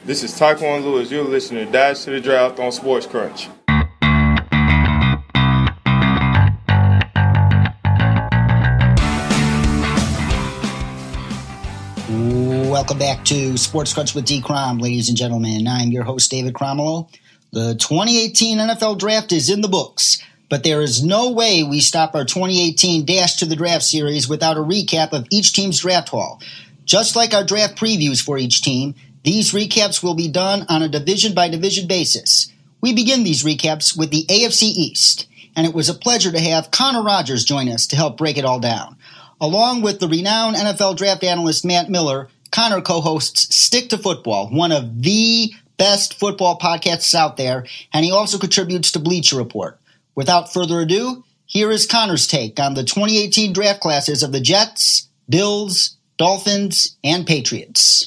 This is Taekwon Lewis. You're listening to Dash to the Draft on Sports Crunch. Welcome back to Sports Crunch with D. Crom, ladies and gentlemen. I'm your host, David Cromwell. The 2018 NFL Draft is in the books, but there is no way we stop our 2018 Dash to the Draft series without a recap of each team's draft haul. Just like our draft previews for each team, these recaps will be done on a division-by-division basis. We begin these recaps with the AFC East, and it was a pleasure to have Connor Rogers join us to help break it all down. Along with the renowned NFL draft analyst Matt Miller, Connor co-hosts Stick to Football, one of the best football podcasts out there, and he also contributes to Bleacher Report. Without further ado, here is Connor's take on the 2018 draft classes of the Jets, Bills, Dolphins, and Patriots.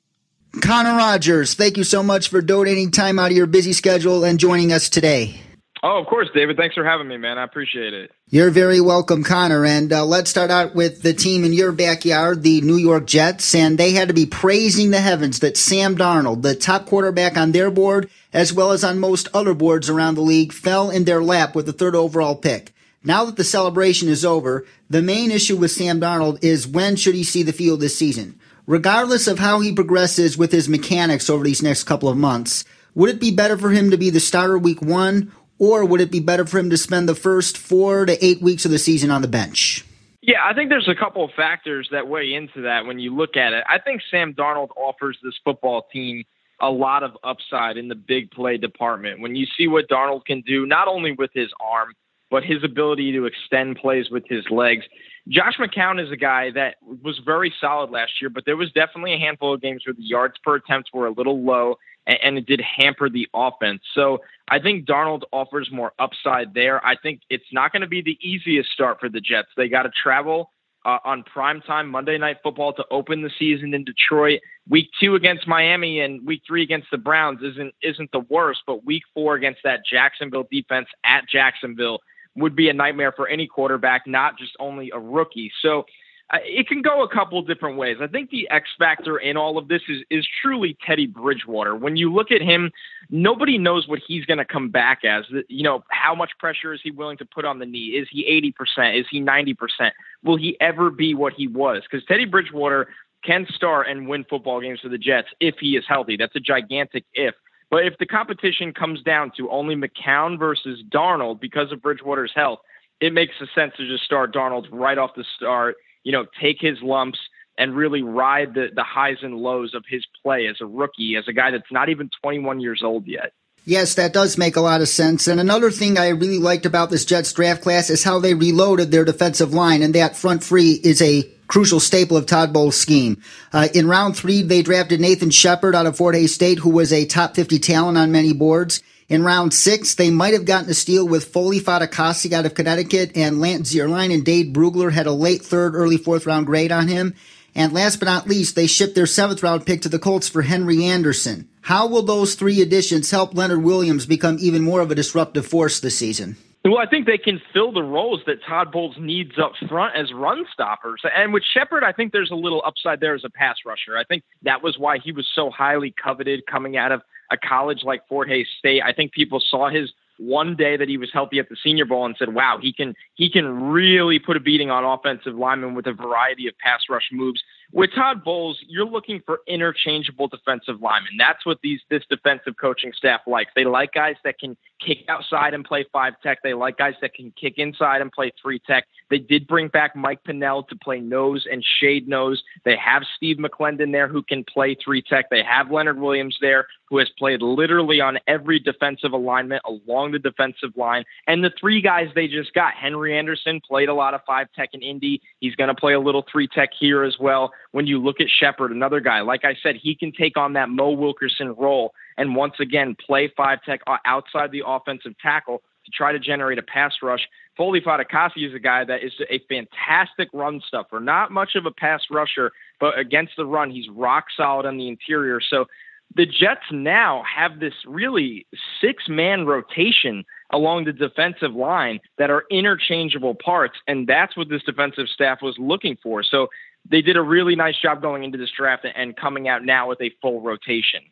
Connor Rogers, thank you so much for donating time out of your busy schedule and joining us today. Oh, of course, David. Thanks for having me, man. I appreciate it. You're very welcome, Connor. And let's start out with the team in your backyard, the New York Jets. And they had to be praising the heavens that Sam Darnold, the top quarterback on their board, as well as on most other boards around the league, fell in their lap with the third overall pick. Now that the celebration is over, the main issue with Sam Darnold is when should he see the field this season? Regardless of how he progresses with his mechanics over these next couple of months, would it be better for him to be the starter week 1? Or would it be better for him to spend the first 4 to 8 weeks of the season on the bench? Yeah, I think there's a couple of factors that weigh into that when you look at it. I think Sam Darnold offers this football team a lot of upside in the big play department. When you see what Darnold can do, not only with his arm, but his ability to extend plays with his legs. Josh McCown is a guy that was very solid last year, but there was definitely a handful of games where the yards per attempt were a little low, and it did hamper the offense. So I think Darnold offers more upside there. I think it's not going to be the easiest start for the Jets. They got to travel on primetime Monday Night Football to open the season in Detroit. Week 2 against Miami and week 3 against the Browns isn't the worst, but week 4 against that Jacksonville defense at Jacksonville would be a nightmare for any quarterback, not just only a rookie. So it can go a couple different ways. I think the X factor in all of this is truly Teddy Bridgewater. When you look at him, nobody knows what he's going to come back as. You know, how much pressure is he willing to put on the knee? Is he 80%? Is he 90%? Will he ever be what he was? Because Teddy Bridgewater can start and win football games for the Jets if he is healthy. That's a gigantic if. But if the competition comes down to only McCown versus Darnold because of Bridgewater's health, it makes sense to just start Darnold right off the start, you know, take his lumps and really ride the highs and lows of his play as a rookie, as a guy that's not even 21 years old yet. Yes, that does make a lot of sense. And another thing I really liked about this Jets draft class is how they reloaded their defensive line, and that front three is a crucial staple of Todd Bowles' scheme. In round 3, they drafted Nathan Shepard out of Fort Hays State, who was a top 50 talent on many boards. In round 6, they might have gotten a steal with Foley Fatukasi out of Connecticut, and Lance Zierlein and Dade Brugler had a late 3rd, early 4th round grade on him. And last but not least, they shipped their 7th round pick to the Colts for Henry Anderson. How will those 3 additions help Leonard Williams become even more of a disruptive force this season? Well, I think they can fill the roles that Todd Bowles needs up front as run stoppers. And with Shepard, I think there's a little upside there as a pass rusher. I think that was why he was so highly coveted coming out of a college like Fort Hays State. I think people saw his one day that he was healthy at the Senior Bowl and said, wow, he can really put a beating on offensive linemen with a variety of pass rush moves. With Todd Bowles, you're looking for interchangeable defensive linemen. That's what this defensive coaching staff likes. They like guys that can kick outside and play 5-tech. They like guys that can kick inside and play 3-tech. They did bring back Mike Pinnell to play nose and shade nose. They have Steve McClendon there who can play 3-tech. They have Leonard Williams there who has played literally on every defensive alignment along the defensive line. And the 3 guys they just got, Henry Anderson played a lot of 5-tech in Indy. He's going to play a little 3-tech here as well. When you look at Shepard, another guy, like I said, he can take on that Mo Wilkerson role and once again play 5-tech outside the offensive tackle to try to generate a pass rush. Foley Fatukasi is a guy that is a fantastic run stuffer, not much of a pass rusher, but against the run, he's rock solid on the interior. So the Jets now have this really 6-man rotation along the defensive line that are interchangeable parts, and that's what this defensive staff was looking for. So they did a really nice job going into this draft and coming out now with a full rotation.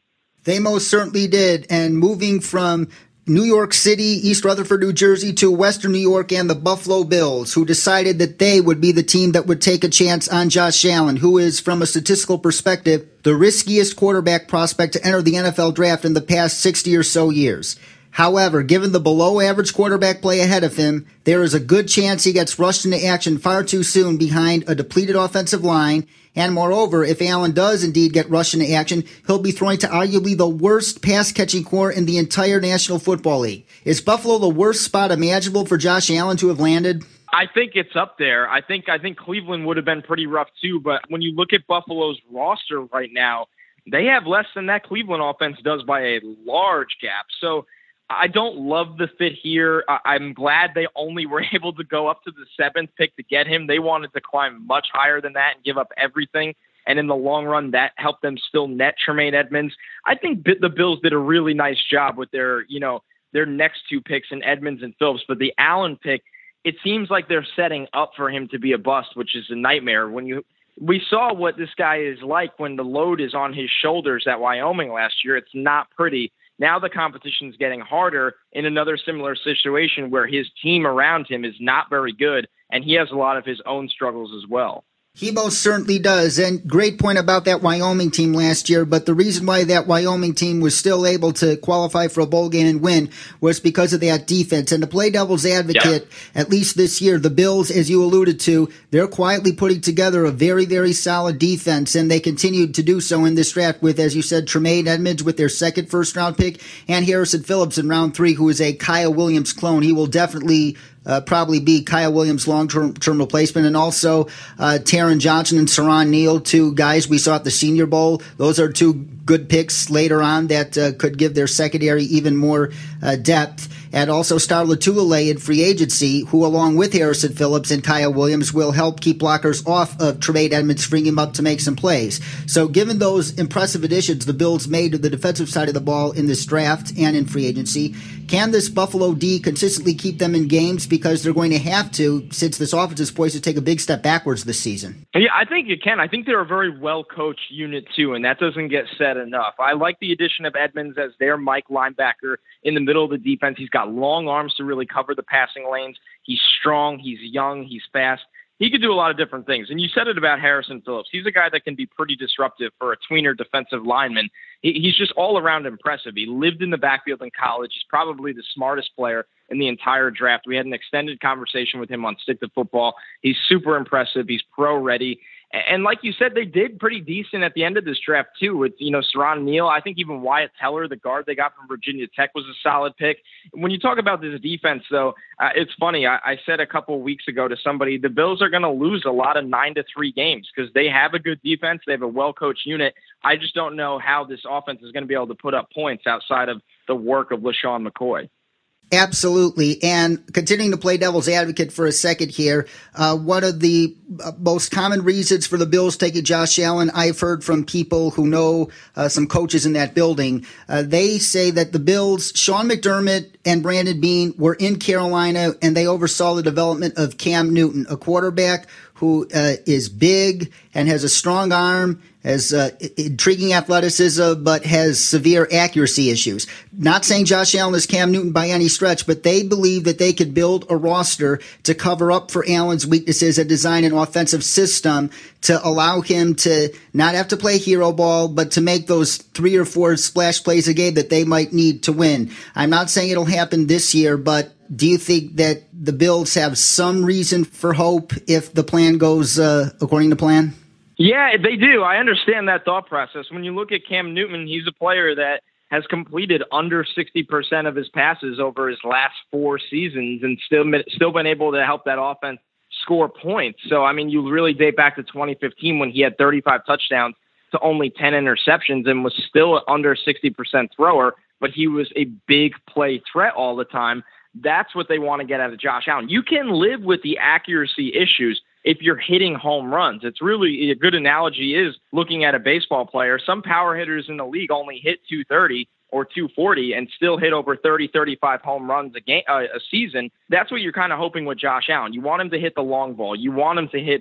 They most certainly did. And moving from New York City, East Rutherford, New Jersey, to Western New York and the Buffalo Bills, who decided that they would be the team that would take a chance on Josh Allen, who is, from a statistical perspective, the riskiest quarterback prospect to enter the NFL draft in the past 60 or so years. However, given the below-average quarterback play ahead of him, there is a good chance he gets rushed into action far too soon behind a depleted offensive line. And moreover, if Allen does indeed get rushed into action, he'll be throwing to arguably the worst pass-catching core in the entire National Football League. Is Buffalo the worst spot imaginable for Josh Allen to have landed? I think it's up there. I think Cleveland would have been pretty rough too, but when you look at Buffalo's roster right now, they have less than that Cleveland offense does by a large gap. So I don't love the fit here. I'm glad they only were able to go up to the 7th pick to get him. They wanted to climb much higher than that and give up everything. And in the long run, that helped them still net Tremaine Edmunds. I think the Bills did a really nice job with their next 2 picks in Edmunds and Phillips. But the Allen pick, it seems like they're setting up for him to be a bust, which is a nightmare. We saw what this guy is like when the load is on his shoulders at Wyoming last year. It's not pretty. Now the competition is getting harder in another similar situation where his team around him is not very good, and he has a lot of his own struggles as well. He most certainly does. And great point about that Wyoming team last year. But the reason why that Wyoming team was still able to qualify for a bowl game and win was because of that defense. And to play devil's advocate, at least this year, the Bills, as you alluded to, they're quietly putting together a very, very solid defense. And they continued to do so in this draft with, as you said, Tremaine Edmunds with their 2nd first-round pick and Harrison Phillips in round 3, who is a Kyle Williams clone. He will definitely probably be Kyle Williams' long-term replacement, and also Taron Johnson and Saron Neal, 2 guys we saw at the Senior Bowl. Those are 2 good picks later on that could give their secondary even more depth. And also Star Lotulelei in free agency, who along with Harrison Phillips and Kyle Williams will help keep blockers off of Tremaine Edmunds, freeing him up to make some plays. So given those impressive additions the Bills made to the defensive side of the ball in this draft and in free agency, can this Buffalo D consistently keep them in games? Because they're going to have to, since this offense is poised to take a big step backwards this season. Yeah, I think it can. I think they're a very well-coached unit, too, and that doesn't get said enough. I like the addition of Edmunds as their Mike linebacker in the middle of the defense. He's got long arms to really cover the passing lanes. He's strong. He's young. He's fast. He could do a lot of different things. And you said it about Harrison Phillips. He's a guy that can be pretty disruptive for a tweener defensive lineman. He's just all around impressive. He lived in the backfield in college. He's probably the smartest player in the entire draft. We had an extended conversation with him on Stick to Football. He's super impressive. He's pro ready. And like you said, they did pretty decent at the end of this draft, too, with, Saron Neal. I think even Wyatt Teller, the guard they got from Virginia Tech, was a solid pick. When you talk about this defense, though, it's funny. I said a couple of weeks ago to somebody, the Bills are going to lose a lot of 9-3 games because they have a good defense. They have a well-coached unit. I just don't know how this offense is going to be able to put up points outside of the work of LaShawn McCoy. Absolutely. And continuing to play devil's advocate for a second here, one of the most common reasons for the Bills taking Josh Allen, I've heard from people who know some coaches in that building. They say that the Bills, Sean McDermott and Brandon Beane, were in Carolina and they oversaw the development of Cam Newton, a quarterback who is big and has a strong arm, has intriguing athleticism, but has severe accuracy issues. Not saying Josh Allen is Cam Newton by any stretch, but they believe that they could build a roster to cover up for Allen's weaknesses and design an offensive system to allow him to not have to play hero ball, but to make those 3 or 4 splash plays a game that they might need to win. I'm not saying it'll happen this year, but do you think that the Bills have some reason for hope if the plan goes according to plan? Yeah, they do. I understand that thought process. When you look at Cam Newton, he's a player that has completed under 60% of his passes over his last 4 seasons and still been able to help that offense score points. So, I mean, you really date back to 2015 when he had 35 touchdowns to only 10 interceptions and was still under 60% thrower, but he was a big play threat all the time. That's what they want to get out of Josh Allen. You can live with the accuracy issues if you're hitting home runs. It's really a good analogy is looking at a baseball player. Some power hitters in the league only hit 230 or 240 and still hit over 30, 35 home runs a season. That's what you're kind of hoping with Josh Allen. You want him to hit the long ball. You want him to hit those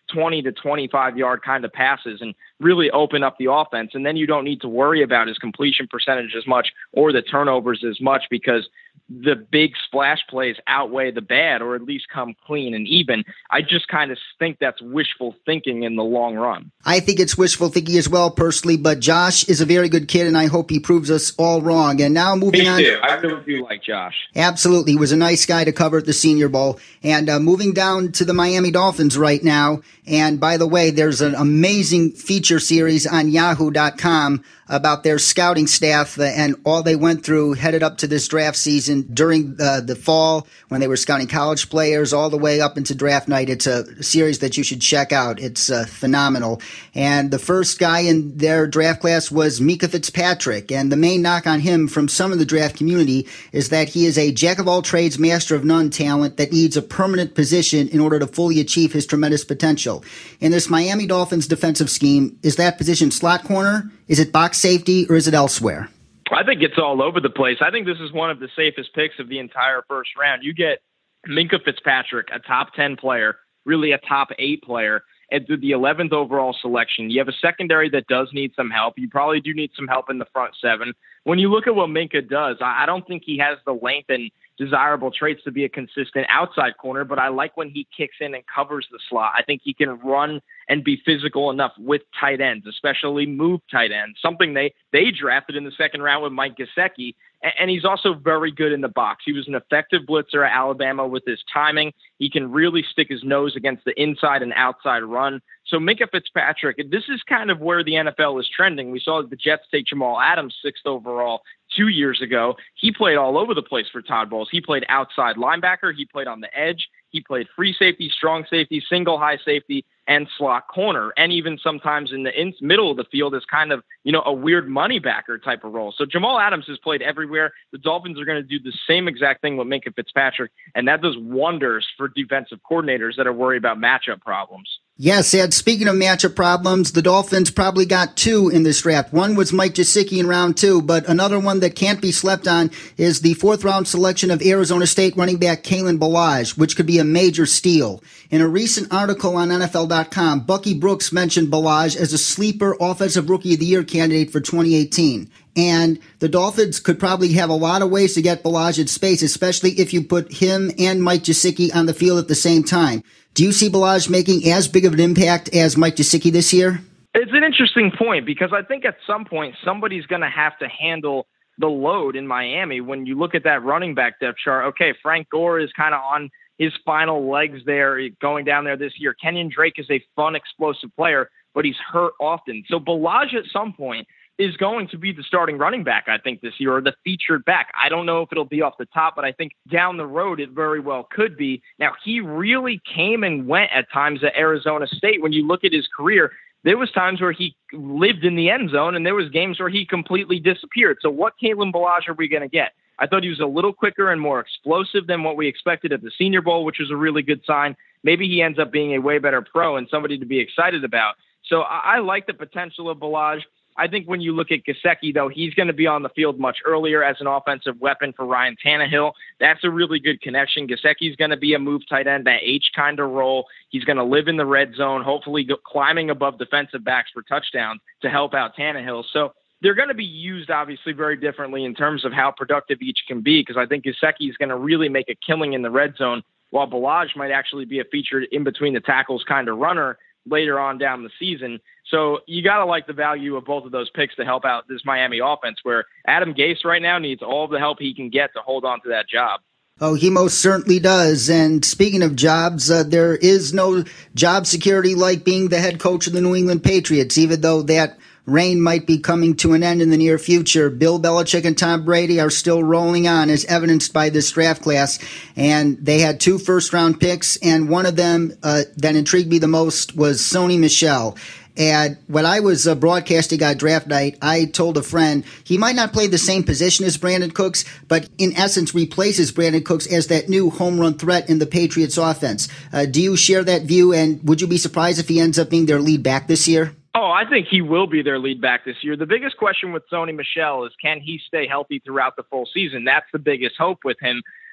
20 to 25 yard kind of passes and really open up the offense. And then you don't need to worry about his completion percentage as much or the turnovers as much because the big splash plays outweigh the bad, or at least come clean and even. I just kind of think that's wishful thinking in the long run. I think it's wishful thinking as well, personally, but Josh is a very good kid, and I hope he proves us all wrong. And now moving on. Me too. I really do like Josh. Absolutely. He was a nice guy to cover at the Senior Bowl. And moving down to the Miami Dolphins right now. And by the way, there's an amazing feature series on yahoo.com about their scouting staff and all they went through headed up to this draft season during the fall when they were scouting college players all the way up into draft night. It's a series that you should check out. It's phenomenal. And the first guy in their draft class was Minkah Fitzpatrick. And the main knock on him from some of the draft community is that he is a jack-of-all-trades, master-of-none talent that needs a permanent position in order to fully achieve his tremendous potential. In this Miami Dolphins defensive scheme, is that position slot corner? Is it box safety, or is it elsewhere? I think it's all over the place. I think this is one of the safest picks of the entire first round. You get Minkah Fitzpatrick, a top 10 player, really a top 8 player, and through the 11th overall selection. You have a secondary that does need some help. You probably do need some help in the front seven. When you look at what Minkah does, I don't think he has the length and desirable traits to be a consistent outside corner, but I like when he kicks in and covers the slot. I think he can run and be physical enough with tight ends, especially move tight ends, something they drafted in the second round with Mike Gesicki. And he's also very good in the box. He was an effective blitzer at Alabama with his timing. He can really stick his nose against the inside and outside run. So Minkah Fitzpatrick, this is kind of where the NFL is trending. We saw the Jets take Jamal Adams 6th overall 2 years ago. He played all over the place for Todd Bowles. He played outside linebacker. He played on the edge. He played free safety, strong safety, single high safety, and slot corner, and even sometimes in the middle of the field as kind of, a weird money backer type of role. So Jamal Adams has played everywhere. The Dolphins are going to do the same exact thing with Minkah Fitzpatrick, and that does wonders for defensive coordinators that are worried about matchup problems. Yes, Ed, speaking of matchup problems, the Dolphins probably got 2 in this draft. One was Mike Gesicki in round 2, but another one that can't be slept on is the 4th round selection of Arizona State running back Kalen Ballage, which could be a major steal. In a recent article on NFL.com, Bucky Brooks mentioned Ballage as a sleeper offensive rookie of the year candidate for 2018. And the Dolphins could probably have a lot of ways to get Ballage in space, especially if you put him and Mike Gesicki on the field at the same time. Do you see Ballage making as big of an impact as Mike Gesicki this year? It's an interesting point because I think at some point somebody's going to have to handle the load in Miami. When you look at that running back depth chart, okay, Frank Gore is kind of on his final legs there going down there this year. Kenyon Drake is a fun, explosive player, but he's hurt often. So Ballage at some point is going to be the starting running back, I think, this year, or the featured back. I don't know if it'll be off the top, but I think down the road it very well could be. Now, he really came and went at times at Arizona State. When you look at his career, there was times where he lived in the end zone, and there was games where he completely disappeared. So what Kalen Ballage are we going to get? I thought he was a little quicker and more explosive than what we expected at the Senior Bowl, which was a really good sign. Maybe he ends up being a way better pro and somebody to be excited about. So I like the potential of Ballage. I think when you look at Gesicki, though, he's going to be on the field much earlier as an offensive weapon for Ryan Tannehill. That's a really good connection. Gesicki's going to be a move tight end, that H kind of role. He's going to live in the red zone, hopefully climbing above defensive backs for touchdowns to help out Tannehill. So they're going to be used, obviously, very differently in terms of how productive each can be, because I think Gesicki is going to really make a killing in the red zone, while Ballage might actually be a featured in between the tackles kind of runner later on down the season. So you got to like the value of both of those picks to help out this Miami offense, where Adam Gase right now needs all the help he can get to hold on to that job. Oh, he most certainly does. And speaking of jobs, there is no job security like being the head coach of the New England Patriots, even though that reign might be coming to an end in the near future. Bill Belichick and Tom Brady are still rolling on, as evidenced by this draft class. And they had 2 first-round picks, and one of them that intrigued me the most was Sony Michel. And when I was broadcasting on draft night, I told a friend he might not play the same position as Brandon Cooks, but in essence replaces Brandon Cooks as that new home run threat in the Patriots offense. Do you share that view, and would you be surprised if he ends up being their lead back this year? Oh, I think he will be their lead back this year. The biggest question with Sony Michel is, can he stay healthy throughout the full season? That's the biggest hope with him.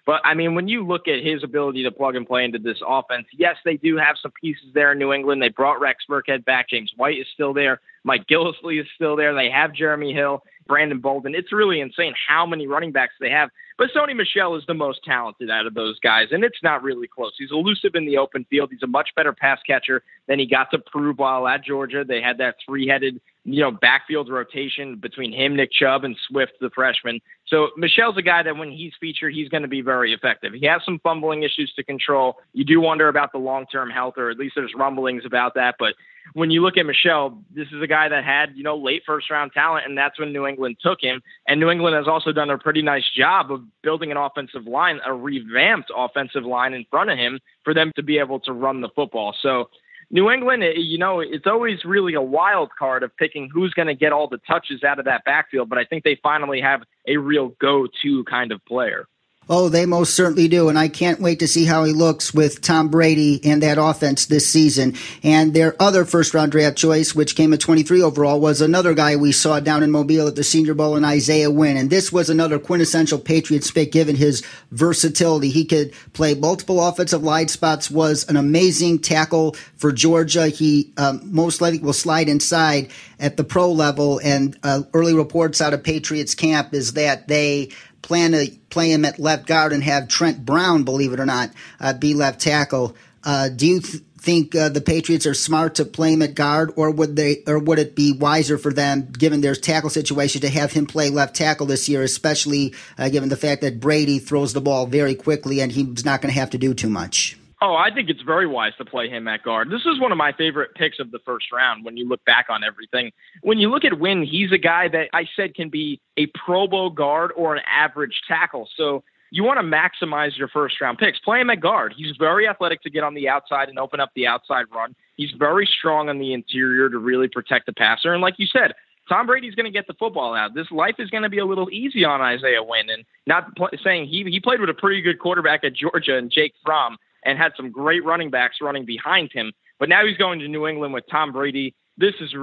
But, I mean, when you look at his ability to plug and play into this offense, yes, they do have some pieces there in New England. They brought Rex Burkhead back. James White is still there. Mike Gillislee is still there. They have Jeremy Hill, Brandon Bolden. It's really insane how many running backs they have. But Sony Michel is the most talented out of those guys, and it's not really close. He's elusive in the open field. He's a much better pass catcher than he got to prove while at Georgia. They had that three-headed, backfield rotation between him, Nick Chubb, and Swift, the freshman. So Michel's a guy that when he's featured, he's going to be very effective. He has some fumbling issues to control. You do wonder about the long-term health, or at least there's rumblings about that. But when you look at Michel, this is a guy that had, late first-round talent, and that's when New England took him. And New England has also done a pretty nice job of building an offensive line, a revamped offensive line in front of him for them to be able to run the football. So New England, it's always really a wild card of picking who's going to get all the touches out of that backfield, but I think they finally have a real go-to kind of player. Oh, they most certainly do, and I can't wait to see how he looks with Tom Brady and that offense this season. And their other first-round draft choice, which came at 23 overall, was another guy we saw down in Mobile at the Senior Bowl, in Isaiah Wynn. And this was another quintessential Patriots pick given his versatility. He could play multiple offensive line spots, was an amazing tackle for Georgia. He most likely will slide inside at the pro level, and early reports out of Patriots camp is that they plan to play him at left guard and have Trent Brown, believe it or not, be left tackle. Do you think the Patriots are smart to play him at guard, or would it be wiser for them, given their tackle situation, to have him play left tackle this year, especially given the fact that Brady throws the ball very quickly and he's not going to have to do too much? Oh, I think it's very wise to play him at guard. This is one of my favorite picks of the first round when you look back on everything. When you look at Wynn, he's a guy that I said can be a Pro Bowl guard or an average tackle. So you want to maximize your first round picks. Play him at guard. He's very athletic to get on the outside and open up the outside run. He's very strong on the interior to really protect the passer. And like you said, Tom Brady's going to get the football out. This life is going to be a little easy on Isaiah Wynn. And saying he played with a pretty good quarterback at Georgia and Jake Fromm, and had some great running backs running behind him. But now he's going to New England with Tom Brady. This is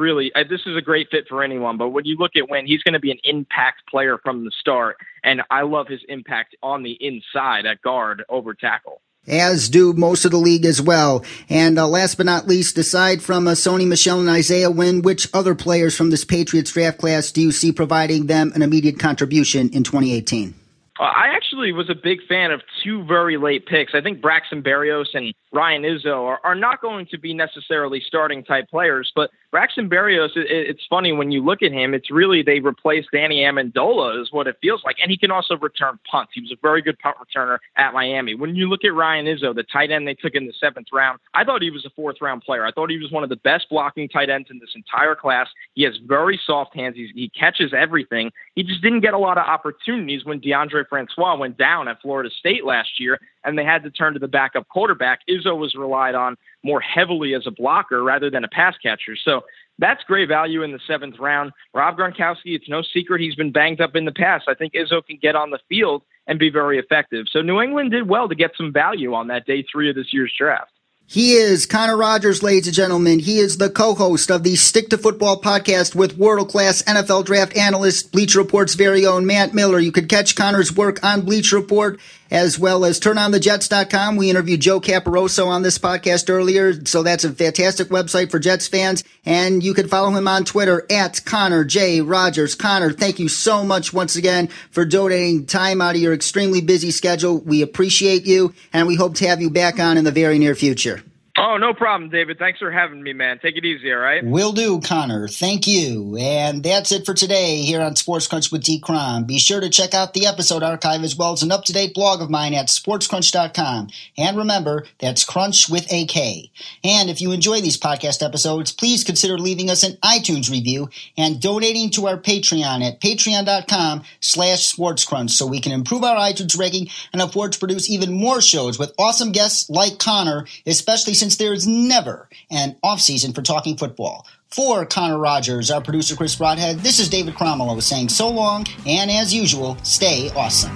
a great fit for anyone. But when you look at Wynn, he's going to be an impact player from the start. And I love his impact on the inside at guard over tackle. As do most of the league as well. And last but not least, aside from Sony Michel and Isaiah Wynn, which other players from this Patriots draft class do you see providing them an immediate contribution in 2018? I actually was a big fan of two very late picks. I think Braxton Berrios and Ryan Izzo are not going to be necessarily starting type players, but Braxton Berrios, it's funny when you look at him, it's really they replaced Danny Amendola is what it feels like. And he can also return punts. He was a very good punt returner at Miami. When you look at Ryan Izzo, the tight end they took in the 7th round, I thought he was a 4th round player. I thought he was one of the best blocking tight ends in this entire class. He has very soft hands. He catches everything. He just didn't get a lot of opportunities when DeAndre Francois went down at Florida State last year, and they had to turn to the backup quarterback. Izzo was relied on more heavily as a blocker rather than a pass catcher. So that's great value in the 7th round. Rob Gronkowski, it's no secret he's been banged up in the past. I think Izzo can get on the field and be very effective. So New England did well to get some value on that day 3 of this year's draft. He is Connor Rogers, ladies and gentlemen. He is the co-host of the Stick to Football podcast with world-class NFL draft analyst, Bleacher Report's very own Matt Miller. You could catch Connor's work on Bleacher Report as well as TurnOnTheJets.com. We interviewed Joe Caporoso on this podcast earlier, so that's a fantastic website for Jets fans. And you can follow him on Twitter at Connor J. Rogers. Connor, thank you so much once again for donating time out of your extremely busy schedule. We appreciate you, and we hope to have you back on in the very near future. Oh, no problem, David. Thanks for having me, man. Take it easy, all right? Will do, Connor. Thank you. And that's it for today here on Sports Crunch with D. Crom. Be sure to check out the episode archive as well as an up-to-date blog of mine at sportscrunch.com. And remember, that's Crunch with a K. And if you enjoy these podcast episodes, please consider leaving us an iTunes review and donating to our Patreon at patreon.com/sportscrunch so we can improve our iTunes ranking and afford to produce even more shows with awesome guests like Connor, especially since there is never an off-season for talking football. For Connor Rogers, our producer Chris Broadhead, this is David Cromwell saying so long, and as usual, stay awesome.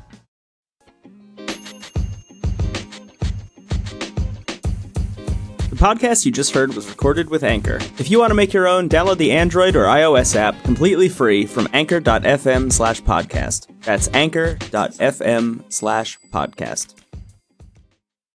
The podcast you just heard was recorded with Anchor. If you want to make your own, download the Android or iOS app completely free from anchor.fm/podcast. That's anchor.fm/podcast.